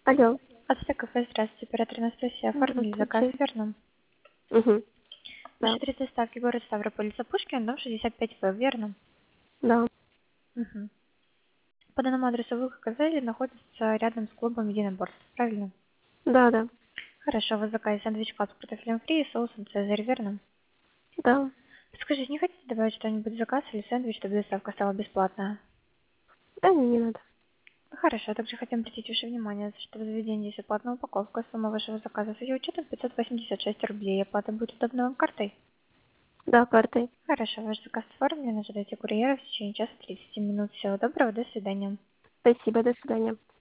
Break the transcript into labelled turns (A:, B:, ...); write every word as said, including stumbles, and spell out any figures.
A: Алло.
B: Ацтек кафе, здравствуйте, оператор Анастасия. Оформили заказ,
A: Здравствуйте.
B: верно?
A: Угу.
B: Ваш
A: Да.
B: адрес доставки город Ставрополь, улица Пушкина, дом шестьдесят пять В, верно?
A: Да.
B: Угу. По данному адресу вы, как сказали, находится рядом с клубом единоборств, правильно?
A: Да, да.
B: Хорошо, вы заказали сэндвич-клад с картофелем фри и соусом цезарь, верно?
A: Да.
B: Подскажите, не хотите добавить что-нибудь в заказ или сэндвич, чтобы доставка стала бесплатная?
A: Да, не надо.
B: Хорошо, также хотим обратить ваше внимание, что в заведении есть оплатная упаковка. Сумма вашего заказа с ее учетом пятьсот восемьдесят шесть рублей. Оплата будет удобна вам картой?
A: Да, картой.
B: Хорошо, ваш заказ оформлен. Ожидайте курьера в течение часа тридцати минут. Всего доброго, до свидания.
A: Спасибо, до свидания.